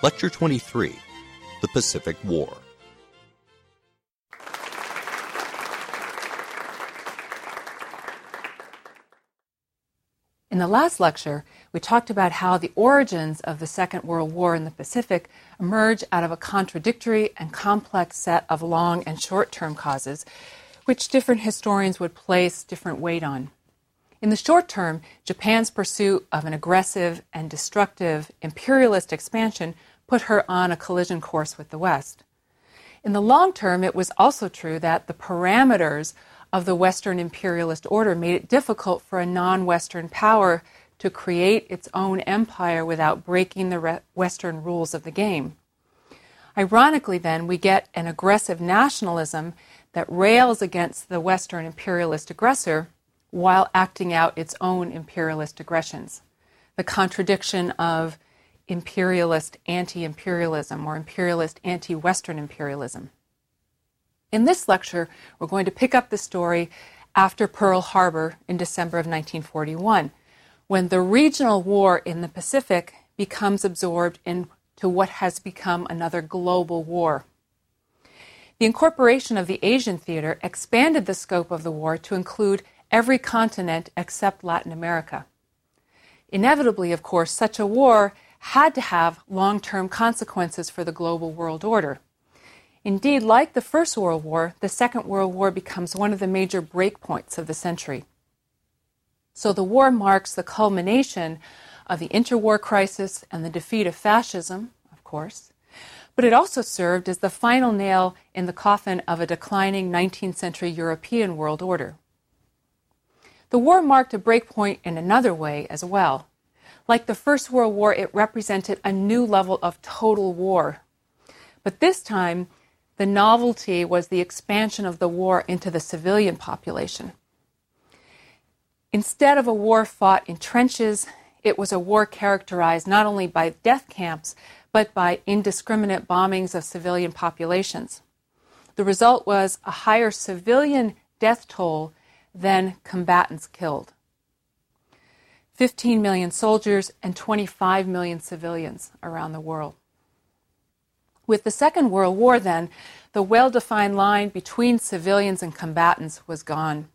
Lecture 23, The Pacific War. In the last lecture, we talked about how the origins of the Second World War in the Pacific emerge out of a contradictory and complex set of long and short-term causes, which different historians would place different weight on. In the short term, Japan's pursuit of an aggressive and destructive imperialist expansion put her on a collision course with the West. In the long term, it was also true that the parameters of the Western imperialist order made it difficult for a non-Western power to create its own empire without breaking the Western rules of the game. Ironically, then, we get an aggressive nationalism that rails against the Western imperialist aggressor while acting out its own imperialist aggressions. The contradiction of imperialist anti-imperialism or imperialist anti-Western imperialism. In this lecture, we're going to pick up the story after Pearl Harbor in December of 1941, when the regional war in the Pacific becomes absorbed into what has become another global war. The incorporation of the Asian theater expanded the scope of the war to include every continent except Latin America. Inevitably, of course, such a war had to have long-term consequences for the global world order. Indeed, like the First World War, the Second World War becomes one of the major breakpoints of the century. So the war marks the culmination of the interwar crisis and the defeat of fascism, of course, but it also served as the final nail in the coffin of a declining 19th century European world order. The war marked a breakpoint in another way as well. Like the First World War, it represented a new level of total war. But this time, the novelty was the expansion of the war into the civilian population. Instead of a war fought in trenches, it was a war characterized not only by death camps, but by indiscriminate bombings of civilian populations. The result was a higher civilian death toll than combatants killed. 15 million soldiers and 25 million civilians around the world. With the Second World War, then, the well-defined line between civilians and combatants was gone,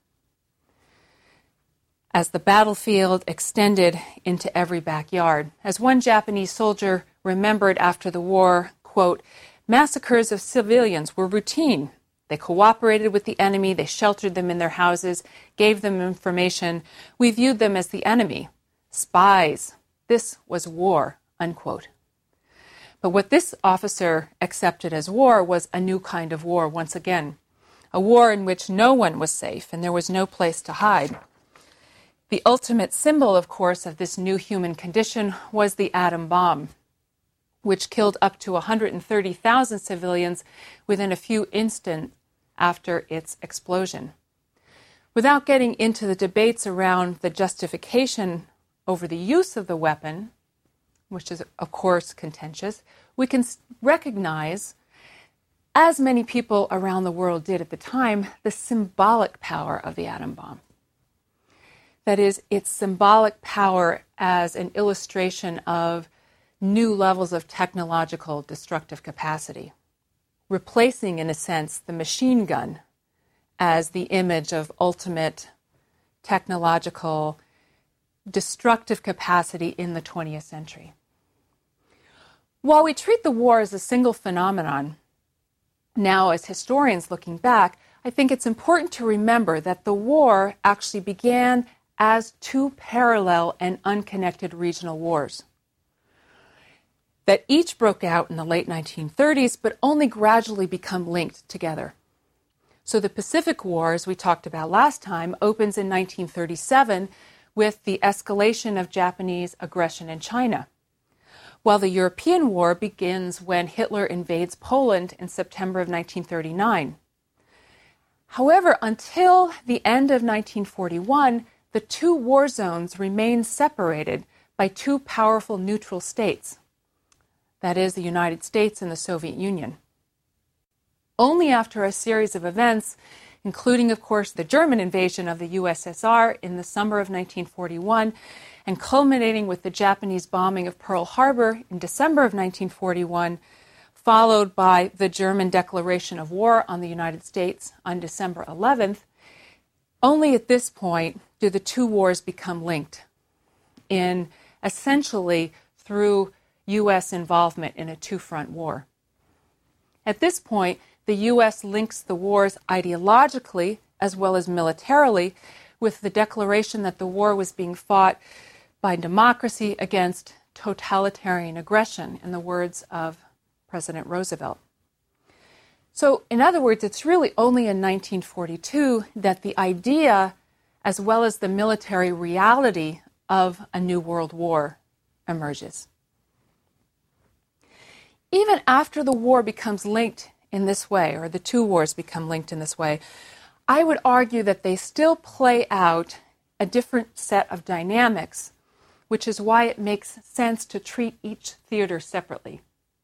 as the battlefield extended into every backyard. As one Japanese soldier remembered after the war, quote, "Massacres of civilians were routine. They cooperated with the enemy, they sheltered them in their houses, gave them information. We viewed them as the enemy. Spies. This was war," unquote. But what this officer accepted as war was a new kind of war once again, a war in which no one was safe and there was no place to hide. The ultimate symbol, of course, of this new human condition was the atom bomb, which killed up to 130,000 civilians within a few instants after its explosion. Without getting into the debates around the justification over the use of the weapon, which is, of course, contentious, we can recognize, as many people around the world did at the time, the symbolic power of the atom bomb. That is, its symbolic power as an illustration of new levels of technological destructive capacity, replacing, in a sense, the machine gun as the image of ultimate technological destructive capacity in the 20th century. While we treat the war as a single phenomenon, now as historians looking back, I think it's important to remember that the war actually began as two parallel and unconnected regional wars that each broke out in the late 1930s, but only gradually become linked together. So the Pacific War, as we talked about last time, opens in 1937 with the escalation of Japanese aggression in China, while the European War begins when Hitler invades Poland in September of 1939. However, until the end of 1941, the two war zones remained separated by two powerful neutral states, that is, the United States and the Soviet Union. Only after a series of events including, of course, the German invasion of the USSR in the summer of 1941, and culminating with the Japanese bombing of Pearl Harbor in December of 1941, followed by the German declaration of war on the United States on December 11th, only at this point do the two wars become linked in essentially through U.S. involvement in a two-front war. At this point, the U.S. links the wars ideologically as well as militarily with the declaration that the war was being fought by democracy against totalitarian aggression, in the words of President Roosevelt. So, in other words, it's really only in 1942 that the idea, as well as the military reality of a new world war, emerges. Even after the war becomes linked in this way, or the two wars become linked in this way, I would argue that they still play out a different set of dynamics, which is why it makes sense to treat each theater separately.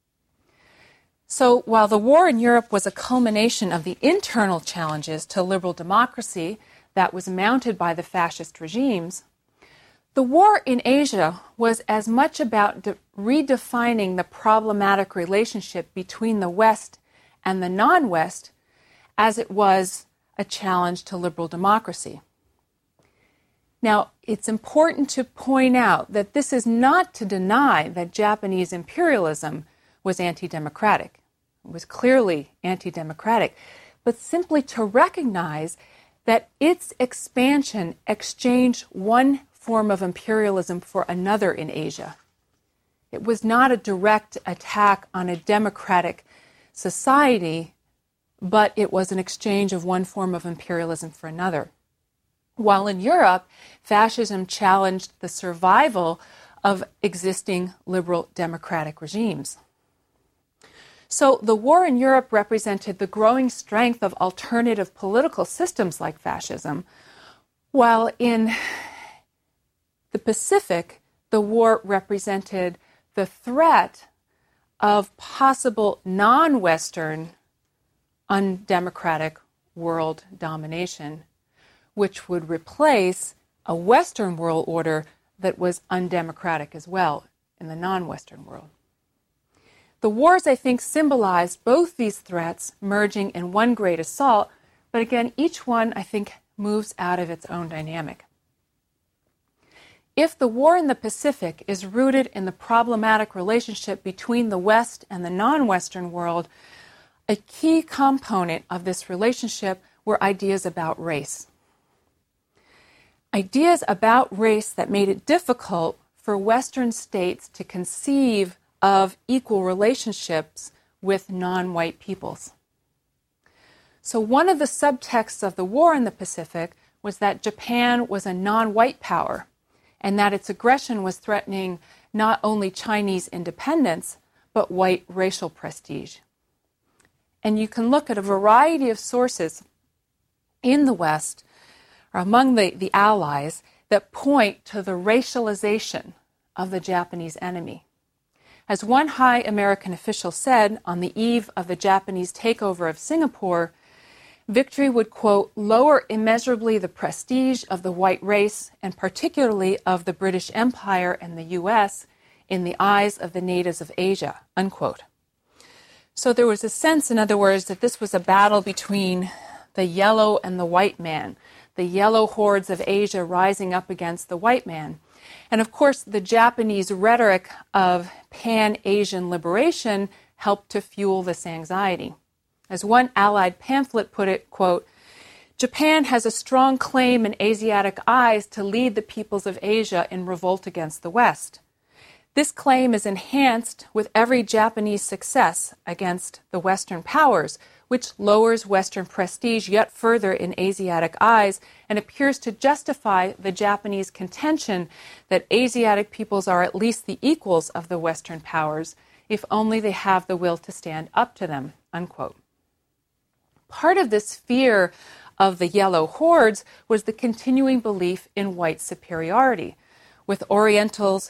So while the war in Europe was a culmination of the internal challenges to liberal democracy that was mounted by the fascist regimes, the war in Asia was as much about redefining the problematic relationship between the West and the non-West as it was a challenge to liberal democracy. Now, it's important to point out that this is not to deny that Japanese imperialism was anti-democratic. It was clearly anti-democratic, but simply to recognize that its expansion exchanged one form of imperialism for another in Asia. It was not a direct attack on a democratic society, but it was an exchange of one form of imperialism for another. While in Europe, fascism challenged the survival of existing liberal democratic regimes. So the war in Europe represented the growing strength of alternative political systems like fascism, while in the Pacific, the war represented the threat of possible non-Western, undemocratic world domination, which would replace a Western world order that was undemocratic as well in the non-Western world. The wars, I think, symbolized both these threats merging in one great assault, but again, each one, I think, moves out of its own dynamic. If the war in the Pacific is rooted in the problematic relationship between the West and the non-Western world, a key component of this relationship were ideas about race. Ideas about race that made it difficult for Western states to conceive of equal relationships with non-white peoples. So one of the subtexts of the war in the Pacific was that Japan was a non-white power, and that its aggression was threatening not only Chinese independence, but white racial prestige. And you can look at a variety of sources in the West, or among the allies, that point to the racialization of the Japanese enemy. As one high American official said on the eve of the Japanese takeover of Singapore, victory would, quote, lower immeasurably the prestige of the white race, and particularly of the British Empire and the U.S., in the eyes of the natives of Asia, unquote. So there was a sense, in other words, that this was a battle between the yellow and the white man, the yellow hordes of Asia rising up against the white man. And of course, the Japanese rhetoric of pan-Asian liberation helped to fuel this anxiety. As one Allied pamphlet put it, quote, Japan has a strong claim in Asiatic eyes to lead the peoples of Asia in revolt against the West. This claim is enhanced with every Japanese success against the Western powers, which lowers Western prestige yet further in Asiatic eyes and appears to justify the Japanese contention that Asiatic peoples are at least the equals of the Western powers, if only they have the will to stand up to them, unquote. Part of this fear of the yellow hordes was the continuing belief in white superiority, with Orientals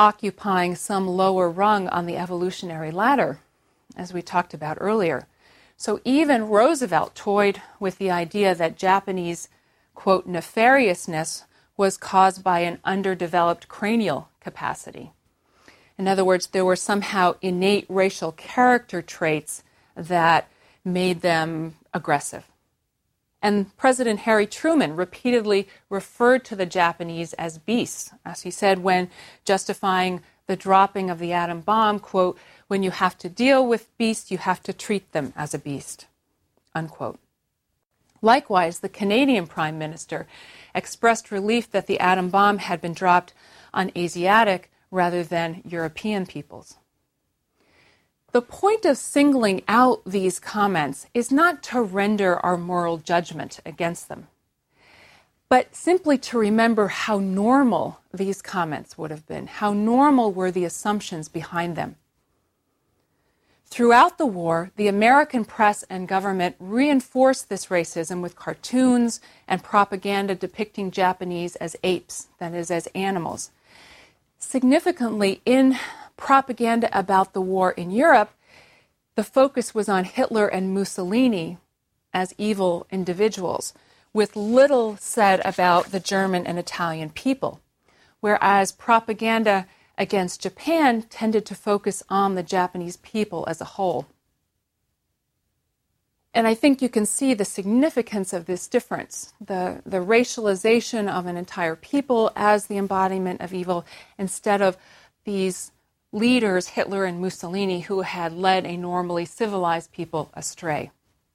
occupying some lower rung on the evolutionary ladder, as we talked about earlier. So even Roosevelt toyed with the idea that Japanese, quote, nefariousness was caused by an underdeveloped cranial capacity. In other words, there were somehow innate racial character traits that made them aggressive. And President Harry Truman repeatedly referred to the Japanese as beasts, as he said when justifying the dropping of the atom bomb, quote, when you have to deal with beasts, you have to treat them as a beast, unquote. Likewise, the Canadian Prime Minister expressed relief that the atom bomb had been dropped on Asiatic rather than European peoples. The point of singling out these comments is not to render our moral judgment against them, but simply to remember how normal these comments would have been, how normal were the assumptions behind them. Throughout the war, the American press and government reinforced this racism with cartoons and propaganda depicting Japanese as apes, that is, as animals. Significantly, in propaganda about the war in Europe, the focus was on Hitler and Mussolini as evil individuals, with little said about the German and Italian people, whereas propaganda against Japan tended to focus on the Japanese people as a whole. And I think you can see the significance of this difference, the racialization of an entire people as the embodiment of evil, instead of these leaders, Hitler and Mussolini, who had led a normally civilized people astray.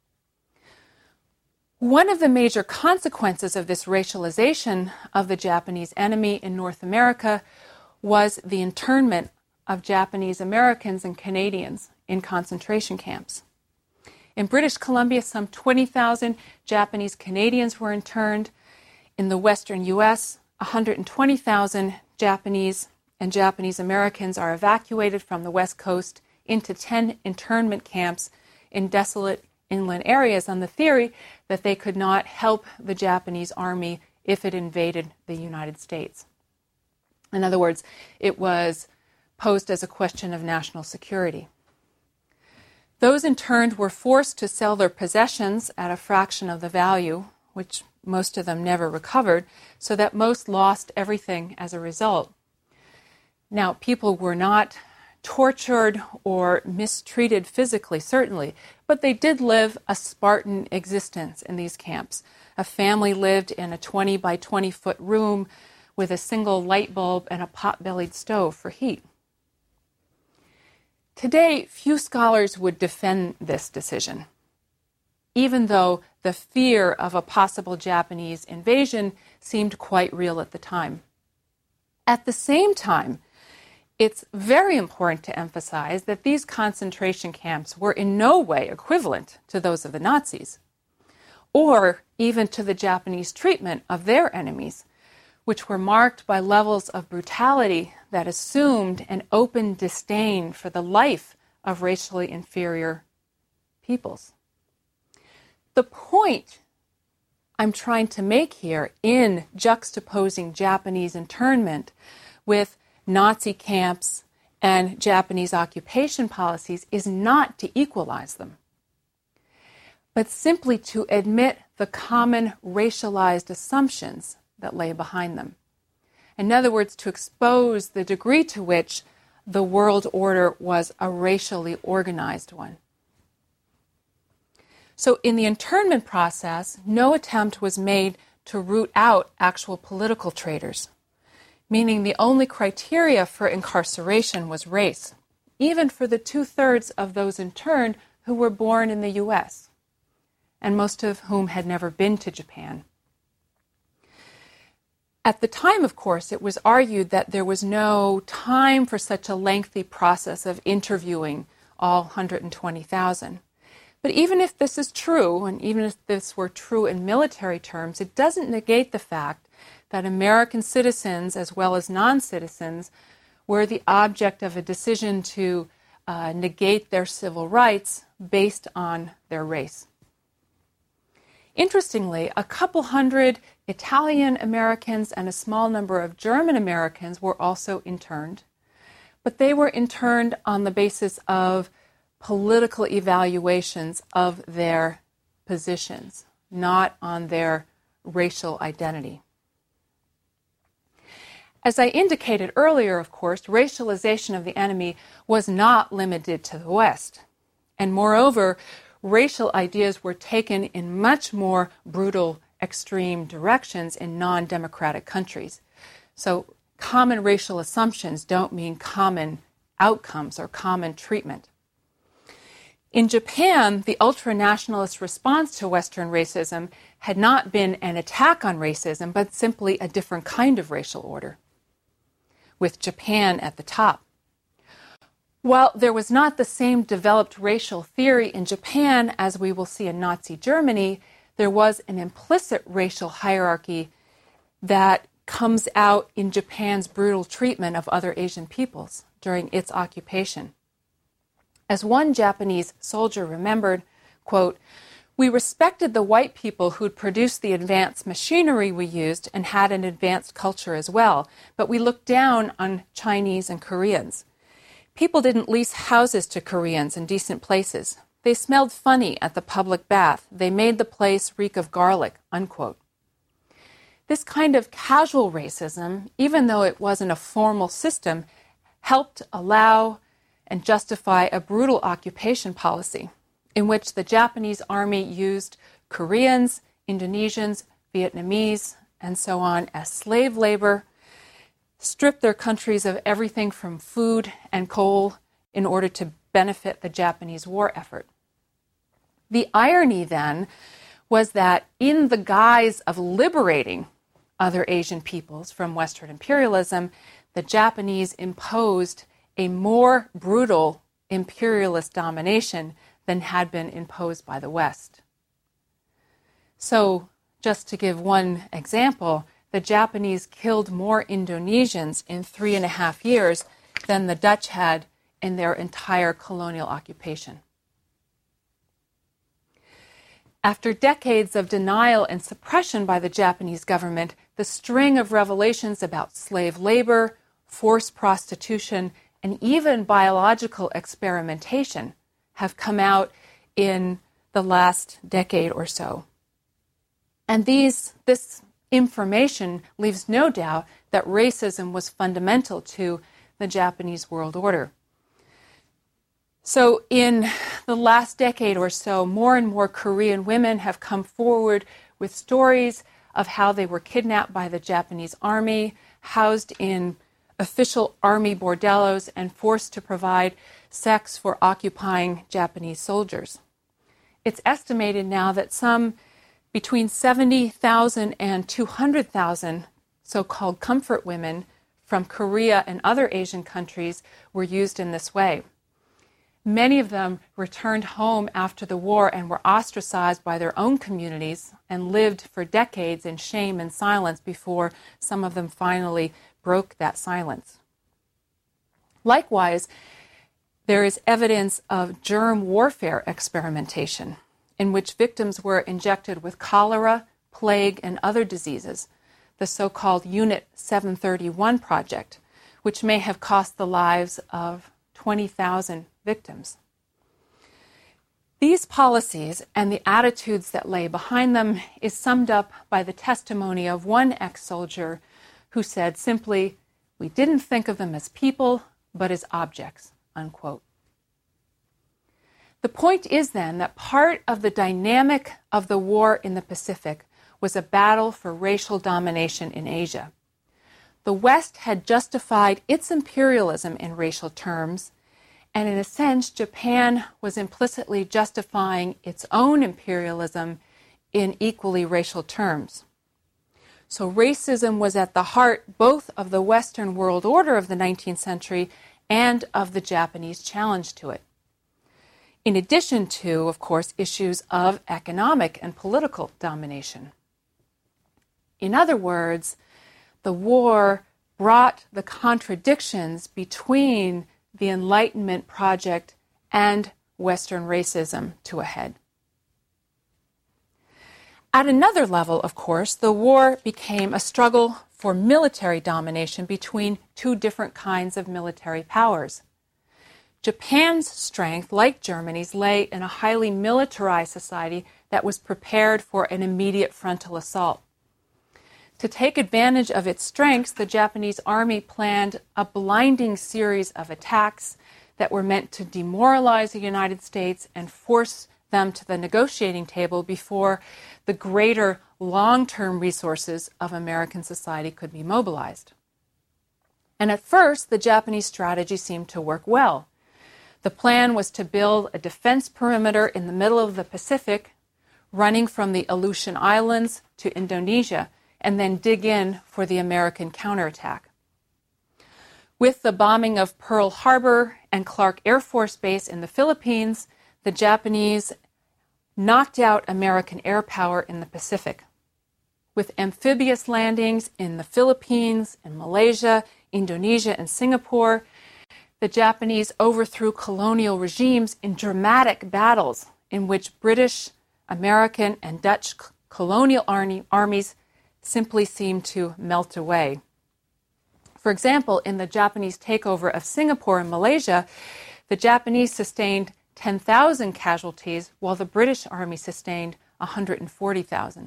One of the major consequences of this racialization of the Japanese enemy in North America was the internment of Japanese Americans and Canadians in concentration camps. In British Columbia, some 20,000 Japanese Canadians were interned. In the western U.S., 120,000 Japanese and Japanese Americans are evacuated from the West Coast into 10 internment camps in desolate inland areas on the theory that they could not help the Japanese army if it invaded the United States. In other words, it was posed as a question of national security. Those interned were forced to sell their possessions at a fraction of the value, which most of them never recovered, so that most lost everything as a result. Now, people were not tortured or mistreated physically, certainly, but they did live a Spartan existence in these camps. A family lived in a 20 by 20 foot room with a single light bulb and a pot-bellied stove for heat. Today, few scholars would defend this decision, even though the fear of a possible Japanese invasion seemed quite real at the time. At the same time, it's very important to emphasize that these concentration camps were in no way equivalent to those of the Nazis, or even to the Japanese treatment of their enemies, which were marked by levels of brutality that assumed an open disdain for the life of racially inferior peoples. The point I'm trying to make here in juxtaposing Japanese internment with Nazi camps and Japanese occupation policies is not to equalize them, but simply to admit the common racialized assumptions that lay behind them. In other words, to expose the degree to which the world order was a racially organized one. So in the internment process, no attempt was made to root out actual political traitors, meaning the only criteria for incarceration was race, even for the 2/3 of those interned who were born in the U.S., and most of whom had never been to Japan. At the time, of course, it was argued that there was no time for such a lengthy process of interviewing all 120,000. But even if this is true, and even if this were true in military terms, it doesn't negate the fact that American citizens, as well as non-citizens, were the object of a decision to negate their civil rights based on their race. Interestingly, a couple hundred Italian Americans and a small number of German Americans were also interned, but they were interned on the basis of political evaluations of their positions, not on their racial identity. As I indicated earlier, of course, racialization of the enemy was not limited to the West. And moreover, racial ideas were taken in much more brutal, extreme directions in non-democratic countries. So common racial assumptions don't mean common outcomes or common treatment. In Japan, the ultra-nationalist response to Western racism had not been an attack on racism, but simply a different kind of racial order, with Japan at the top. While there was not the same developed racial theory in Japan as we will see in Nazi Germany, there was an implicit racial hierarchy that comes out in Japan's brutal treatment of other Asian peoples during its occupation. As one Japanese soldier remembered, quote, "We respected the white people who'd produced the advanced machinery we used and had an advanced culture as well, but we looked down on Chinese and Koreans. People didn't lease houses to Koreans in decent places. They smelled funny at the public bath. They made the place reek of garlic," unquote. This kind of casual racism, even though it wasn't a formal system, helped allow and justify a brutal occupation policy in which the Japanese army used Koreans, Indonesians, Vietnamese, and so on as slave labor, stripped their countries of everything from food and coal in order to benefit the Japanese war effort. The irony then was that in the guise of liberating other Asian peoples from Western imperialism, the Japanese imposed a more brutal imperialist domination than had been imposed by the West. So, just to give one example, the Japanese killed more Indonesians in 3.5 years than the Dutch had in their entire colonial occupation. After decades of denial and suppression by the Japanese government, the string of revelations about slave labor, forced prostitution, and even biological experimentation have come out in the last decade or so. And this information leaves no doubt that racism was fundamental to the Japanese world order. So in the last decade or so, more and more Korean women have come forward with stories of how they were kidnapped by the Japanese army, housed in official army bordellos, and forced to provide sex for occupying Japanese soldiers. It's estimated now that some between 70,000 and 200,000 so-called comfort women from Korea and other Asian countries were used in this way. Many of them returned home after the war and were ostracized by their own communities and lived for decades in shame and silence before some of them finally broke that silence. Likewise, there is evidence of germ warfare experimentation in which victims were injected with cholera, plague, and other diseases, the so-called Unit 731 project, which may have cost the lives of 20,000 victims. These policies and the attitudes that lay behind them is summed up by the testimony of one ex-soldier who said simply, "We didn't think of them as people, but as objects," unquote. The point is then that part of the dynamic of the war in the Pacific was a battle for racial domination in Asia. The West had justified its imperialism in racial terms, and in a sense, Japan was implicitly justifying its own imperialism in equally racial terms. So racism was at the heart both of the Western world order of the 19th century and of the Japanese challenge to it. In addition to, of course, issues of economic and political domination. In other words, the war brought the contradictions between the Enlightenment project and Western racism to a head. At another level, of course, the war became a struggle for military domination between two different kinds of military powers. Japan's strength, like Germany's, lay in a highly militarized society that was prepared for an immediate frontal assault. To take advantage of its strengths, the Japanese army planned a blinding series of attacks that were meant to demoralize the United States and force them to the negotiating table before the greater long-term resources of American society could be mobilized. And at first, the Japanese strategy seemed to work well. The plan was to build a defense perimeter in the middle of the Pacific, running from the Aleutian Islands to Indonesia, and then dig in for the American counterattack. With the bombing of Pearl Harbor and Clark Air Force Base in the Philippines, the Japanese knocked out American air power in the Pacific. With amphibious landings in the Philippines, in Malaysia, Indonesia, and Singapore, the Japanese overthrew colonial regimes in dramatic battles in which British, American, and Dutch colonial armies simply seemed to melt away. For example, in the Japanese takeover of Singapore and Malaysia, the Japanese sustained 10,000 casualties, while the British Army sustained 140,000.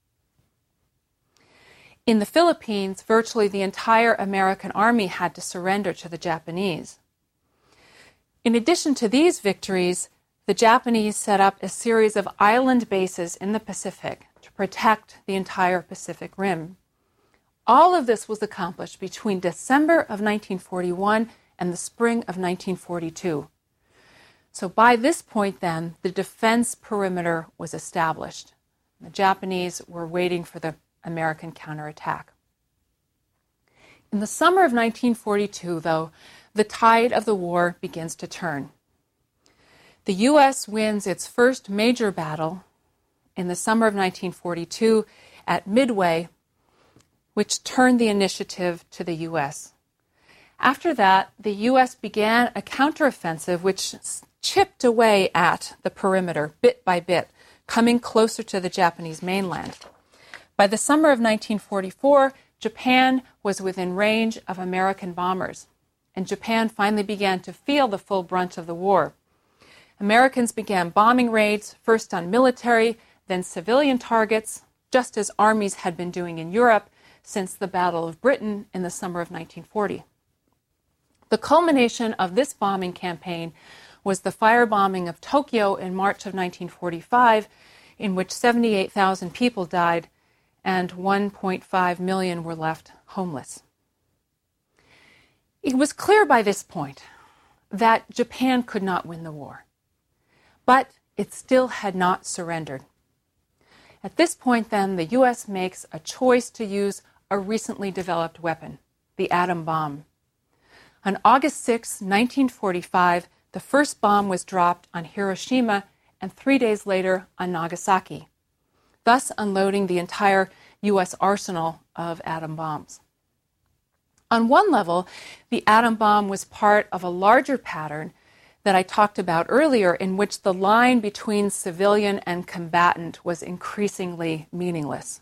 In the Philippines, virtually the entire American army had to surrender to the Japanese. In addition to these victories, the Japanese set up a series of island bases in the Pacific to protect the entire Pacific Rim. All of this was accomplished between December of 1941 and the spring of 1942. So by this point then, the defense perimeter was established. The Japanese were waiting for the American counterattack. In the summer of 1942, though, the tide of the war begins to turn. The U.S. wins its first major battle in the summer of 1942 at Midway, which turned the initiative to the U.S. After that, the U.S. began a counteroffensive which chipped away at the perimeter bit by bit, coming closer to the Japanese mainland. By the summer of 1944, Japan was within range of American bombers, and Japan finally began to feel the full brunt of the war. Americans began bombing raids, first on military, then civilian targets, just as armies had been doing in Europe since the Battle of Britain in the summer of 1940. The culmination of this bombing campaign was the firebombing of Tokyo in March of 1945, in which 78,000 people died and 1.5 million were left homeless. It was clear by this point that Japan could not win the war, but it still had not surrendered. At this point, then, the U.S. makes a choice to use a recently developed weapon, the atom bomb. On August 6, 1945, the first bomb was dropped on Hiroshima and 3 days later on Nagasaki, thus unloading the entire U.S. arsenal of atom bombs. On one level, the atom bomb was part of a larger pattern that I talked about earlier, in which the line between civilian and combatant was increasingly meaningless.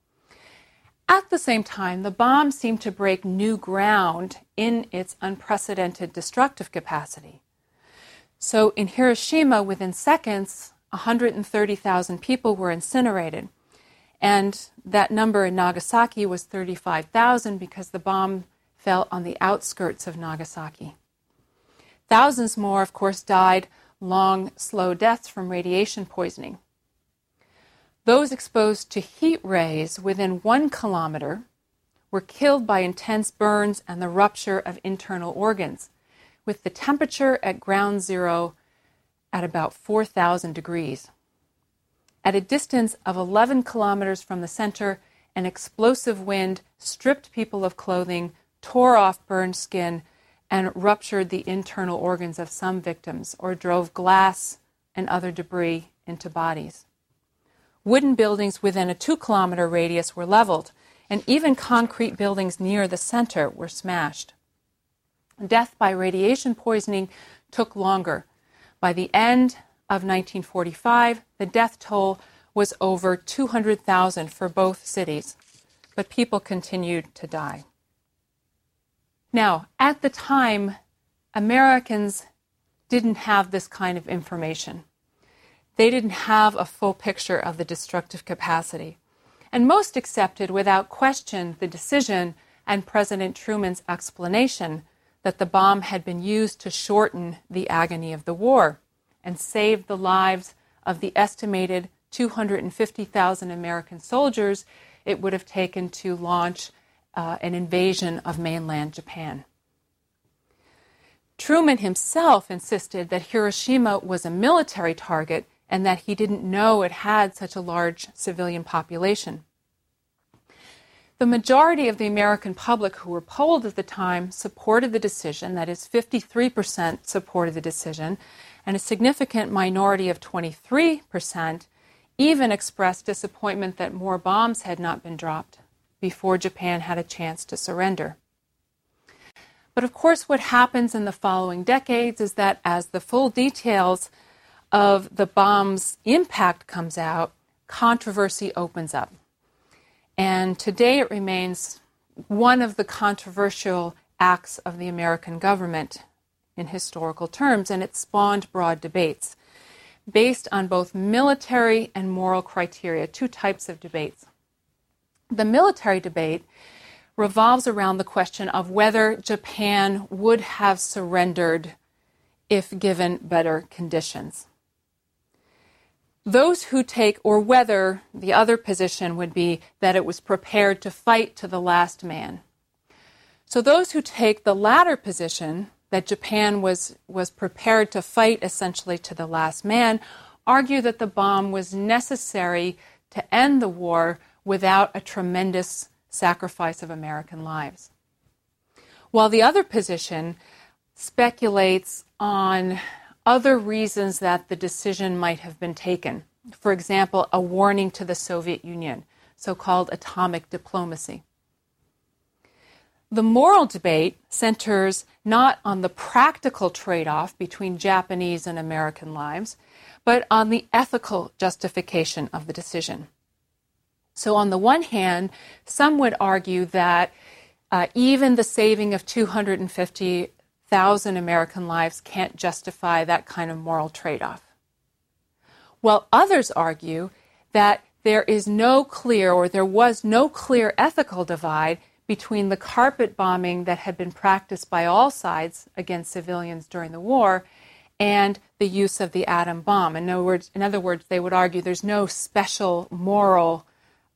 At the same time, the bomb seemed to break new ground in its unprecedented destructive capacity. So in Hiroshima, within seconds, 130,000 people were incinerated. And that number in Nagasaki was 35,000 because the bomb fell on the outskirts of Nagasaki. Thousands more, of course, died long, slow deaths from radiation poisoning. Those exposed to heat rays within 1 kilometer were killed by intense burns and the rupture of internal organs, with the temperature at ground zero at about 4,000 degrees. At a distance of 11 kilometers from the center, an explosive wind stripped people of clothing, tore off burned skin, and ruptured the internal organs of some victims, or drove glass and other debris into bodies. Wooden buildings within a 2-kilometer radius were leveled, and even concrete buildings near the center were smashed. Death by radiation poisoning took longer. By the end of 1945, the death toll was over 200,000 for both cities, but people continued to die. Now, at the time, Americans didn't have this kind of information. They didn't have a full picture of the destructive capacity. And most accepted without question the decision and President Truman's explanation that the bomb had been used to shorten the agony of the war and save the lives of the estimated 250,000 American soldiers it would have taken to launch an invasion of mainland Japan. Truman himself insisted that Hiroshima was a military target and that he didn't know it had such a large civilian population. The majority of the American public who were polled at the time supported the decision, that is 53% supported the decision, and a significant minority of 23% even expressed disappointment that more bombs had not been dropped before Japan had a chance to surrender. But of course, what happens in the following decades is that as the full details of the bomb's impact comes out, controversy opens up. And today it remains one of the controversial acts of the American government in historical terms, and it spawned broad debates based on both military and moral criteria, two types of debates. The military debate revolves around the question of whether Japan would have surrendered if given better conditions. Those who take, or whether the other position would be that it was prepared to fight to the last man. So those who take the latter position, that Japan was prepared to fight essentially to the last man, argue that the bomb was necessary to end the war without a tremendous sacrifice of American lives. While the other position speculates on other reasons that the decision might have been taken. For example, a warning to the Soviet Union, so-called atomic diplomacy. The moral debate centers not on the practical trade-off between Japanese and American lives, but on the ethical justification of the decision. So on the one hand, some would argue that even the saving of 250,000 American lives can't justify that kind of moral trade-off. While others argue that there was no clear ethical divide between the carpet bombing that had been practiced by all sides against civilians during the war and the use of the atom bomb. In other words, they would argue there's no special moral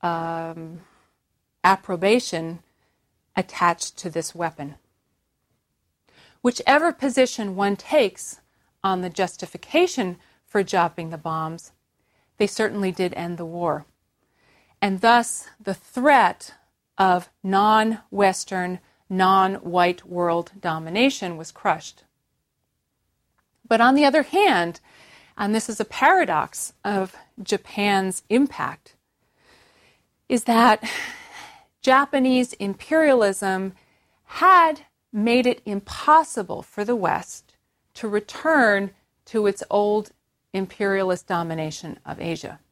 approbation attached to this weapon. Whichever position one takes on the justification for dropping the bombs, they certainly did end the war. And thus, the threat of non-Western, non-white world domination was crushed. But on the other hand, and this is a paradox of Japan's impact, is that Japanese imperialism had made it impossible for the West to return to its old imperialist domination of Asia.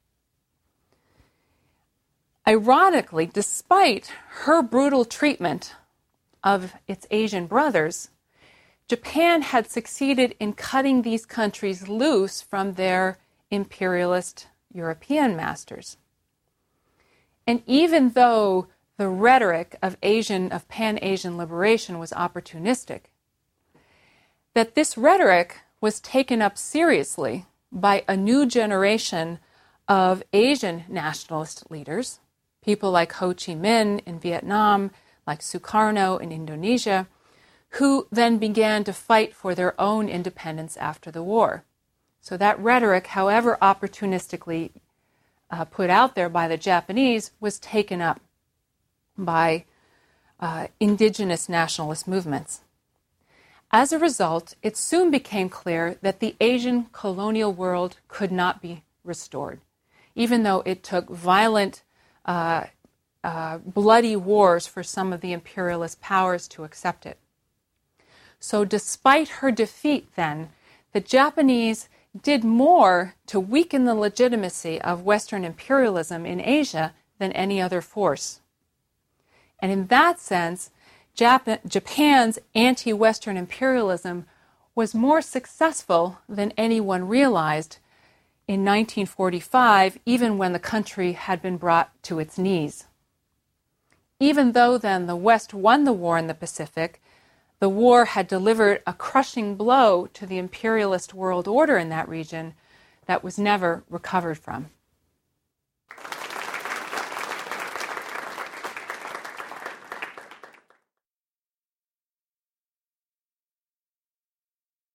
Ironically, despite her brutal treatment of its Asian brothers, Japan had succeeded in cutting these countries loose from their imperialist European masters. And even though the rhetoric of Pan-Asian liberation was opportunistic, that this rhetoric was taken up seriously by a new generation of Asian nationalist leaders, people like Ho Chi Minh in Vietnam, like Sukarno in Indonesia, who then began to fight for their own independence after the war. So that rhetoric, however opportunistically put out there by the Japanese, was taken up by indigenous nationalist movements. As a result, it soon became clear that the Asian colonial world could not be restored, even though it took violent, bloody wars for some of the imperialist powers to accept it. So despite her defeat then, the Japanese did more to weaken the legitimacy of Western imperialism in Asia than any other force. And in that sense, Japan's anti-Western imperialism was more successful than anyone realized in 1945, even when the country had been brought to its knees. Even though then the West won the war in the Pacific, the war had delivered a crushing blow to the imperialist world order in that region that was never recovered from.